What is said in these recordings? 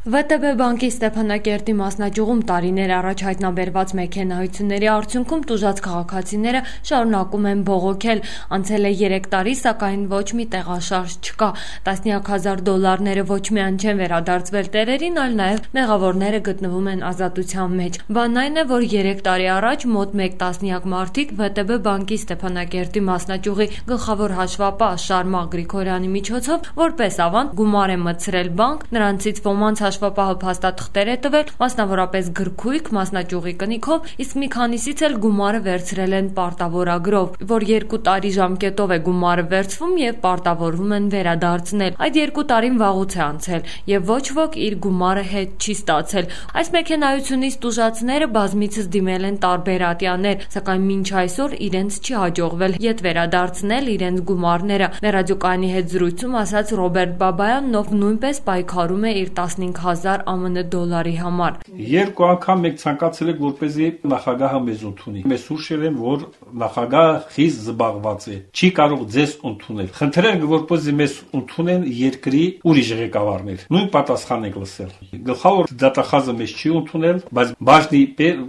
ՎՏԲ բանկի Ստեփանակերտի մասնաճյուղում տարիներ առաջ հայտնաբերված մեքենայությունների արդյունքում տուժած քաղաքացիները շարունակում են բողոքել։ Անցել է 3 տարի, սակայն ոչ մի տեղաշարժ չկա։ Տասնյակ հազար դոլարները ոչ միայն չեն վերադարձվել տերերին, այլ նաև մեղավորները գտնվում են ազատության մեջ։ Բանն այն է, որ 3 տարի առաջ մոտ 1 տասնյակ մարդիկ ՎՏԲ բանկի Ստեփանակերտի մասնաճյուղի գլխավոր հաշվապահ Շարմա Գրիգորյանի միջոցով որպես ավանդ գումար է մտցրել բանկ, նրանցից ոմանց հաշվապահը փաստաթղթեր է տվել, մասնավորապես գրքույկ, մասնաճյուղի կնիքով, իսկ մի քանիսից էլ գումարը վերցրել են պարտավորագրով, որ 2 տարի ժամկետով է գումարը վերցվում եւ պարտավորվում են վերադարձնել։ Այդ 2 տարին վաղուց է անցել եւ ոչ ոք իր գումարը հետ չի ստացել։ Այս մեքենայությունից տուժածները բազմիցս դիմել են տարբեր ատյաններ, սակայն մինչ այսօր իրենց չի հաջողվել ետ վերադարձնել իրենց գումարները։ Մեր ռադիոկայանի հետ զրույցում ասաց Ռոբերտ Բաբայանն, ով նույնպես պայքարում է իր 15,000 ԱՄՆ դոլարի համար։ 2 անգամ մենք ցանկացել ենք, որպեսզի նախագահը մեզ ընդունի։ Մեզ հուշել են, որ նախագահը խիստ զբաղված է, չի կարող ձեզ ընդունել։ Խնդրել ենք, որպեսզի մեզ ընդունեն երկրի ուրիշ ղեկավարներ։ Նույն պատասխան ենք լսել։ Գլխավոր դատախազը մեզ չի ընդունել, բայց բաժնի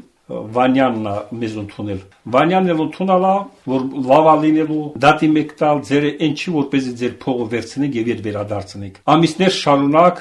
Վանյանն է մեզ ընդունել։ Վանյանն էլ ընդունալա, որ լավա լինելու դատի մեկ տալ ձեր այն չի, որպեսզի ձեր փողը վերցնենք եւ իդ վերադարձնենք։ Ամիսներ շարունակ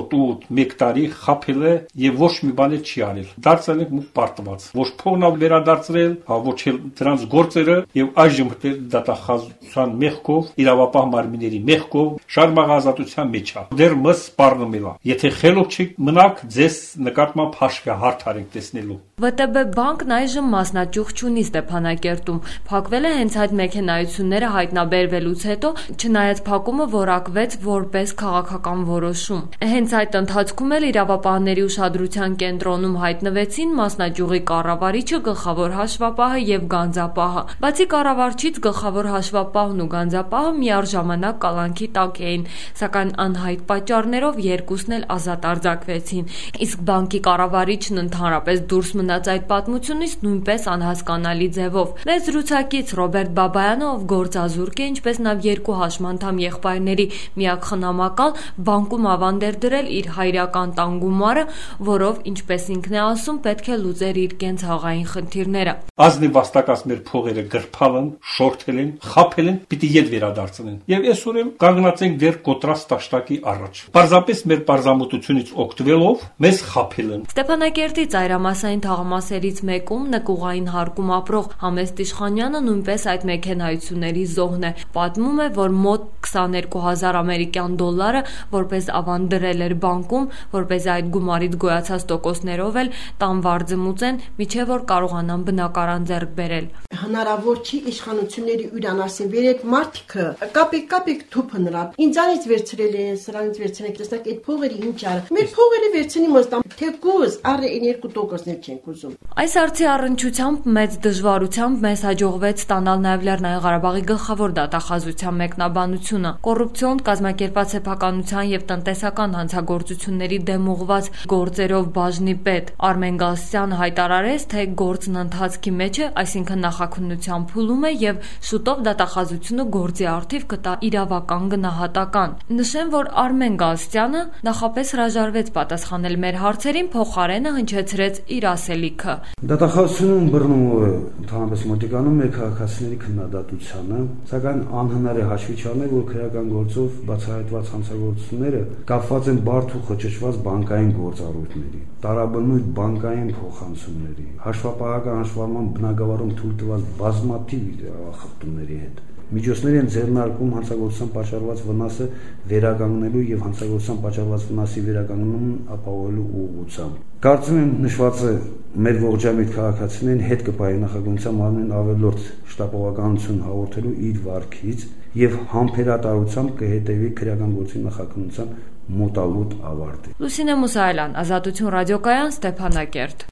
7-8 տարի խափել է եւ ոչ մի բան չի արել։ Դարձել ենք մուտ պարտված։ Ոչ փողն է վերադարձրել, ոչ էլ դրանց գործերը եւ այժմ դատախազության մեղքով, իրավապահ մարմինների մեղքով շարմաղ ազատության մեջ է։ Դեռ մս սպառնում է։ Եթե խելոք չեք մնաք, ձեզ նկատմամբ հաշվի հարթ արենք տեսնելու։ ՎՏԲ բանկն այժմ մասնաճյուղ չունի Ստեփանակերտում։ Փակվել է հենց այդ մեքենայությունները հայտնաբերվելուց հետո, չնայած փակումը որակվեց որպես քաղաքական որոշում։ Հենց այդ ընթացքում էլ իրավապահների ուշադրության կենտրոնում հայտնվեցին մասնաճյուղի կառավարիչը, գլխավոր հաշվապահը եւ գանձապահը։ Բացի կառավարչից գլխավոր հաշվապահն ու գանձապահը միառժամանակ կալանքի տակ էին, սակայն անհայտ պատճառներով երկուսն էլ ազատ արձակվեցին։ Իսկ բանկի կառավարիչն ընդհանրապես դուրս մնաց այդ պատմությունից նույնպես անհասկանալի ձևով։ Մեր զրուցակից Ռոբերտ Բաբայանը, ով գործազուրկ է, ինչպես նաև 2 հաշմանդամ եղբայրների միակ խնամակալ, բանկում ավանդ էր դրել իր հայրական տան գումարը, որով, ինչպես ինքն է ասում, պետք է լուծեր իր կենցաղային խնդիրները։ Ազնիվ վաստակած մեր փողերը գրփալ են, շորթել են, խափել են, պիտի ետ վերադարձնեն։ Եվ այսօր էլ կանգնած ենք դեր կոտրած տաշտակի առաջ։ Պարզապես մեր պարզամտությունից օգտվելով մեզ խափել են։ Ստեփանակերտի ծայրամասային թաղամասերից մեկում նկուղային հարկում ապրող Համեստ Իշխանյանը նույնպես այդ մեքենայությունների զոհն է։ Պատմում է, որ մոտ 22,000 ամերիկյան դոլարը որպես ավանդ դրել էր բանկում, որպես այդ գումարից գոյացած տոկոսներով էլ տան վարձը մուծեն, միջև որ կարողանան բնակարան ձեռք բերել։ Հնարավոր չի իշխանությունների ուրանասին վերեք մարդիկը կապիկ թուփը նրա ինձանից վերցրել են, սրանից վերցնեք, տեսնեք այդ փողերը ինչ արա։ Մեր փողերը վերցնի մստամ, թեկուզ առ 2%-ներ չենք ուզում։ Այս հարցի առնչությամբ մեծ դժվարությամբ մեզ հաջողվեց ստանալ նաև Լեռնային Ղարաբաղի գլխավոր դատախազության մեկնաբանությունը։ Կոռուպցիոն կազմակերպված սեփականության եւ տնտեսական հանցագործությունների դեմ ուղղված գործերով բաժնի պետ Արմեն Գալստյանը հայտարարեց, թե գործն ընթացքի մեջ է, այսինքն նախաքննության փուլում է եւ շուտով դատախազությունը գործի առթիվ կտա իրավական գնահատական։ Նշեմ, որ Արմեն Գալստյանը նախապես հրաժարվեց պատասխանել մեր հարցերին, փոխարենը հնչեցրեց իր ասելիքը։ Դատախազությունում բռնումը ընդհանրապես մոտիկանում է քաղաքացիների քննադատությանը, սակայն անհնար է հաշվի չառնել, որ քրեական գործով բացահայտված հանցագործությունները կապված են բարդ ու խճճված բանկային գործառույթների, տարաբնույթ բանկային փոխանցումների, հաշվապահական հաշվառման բնագավառում թույլ տված բազմաթիվ խախտումների հետ։ Միջոցներ են ձեռնարկում հանցագործության պատճառված վնասը վերականգնելու եւ հանցագործության պատճառված վնասի վերականգնումն ապահովելու ուղղությամբ։ Կարծում եմ նշվածը մեր ողջամիտ քաղաքացիներին հետ կպահի նախագահության մարմնին ավելորդ շտապողականություն հաղորդելու իր վարքից եւ համբերատարությամբ կհետեւի քրեական գործի նախաքննության մոտալուտ ավարտի։ Լուսինե Մուսայելյան, Ազատություն ռադիոկայան, Ստեփանակերտ։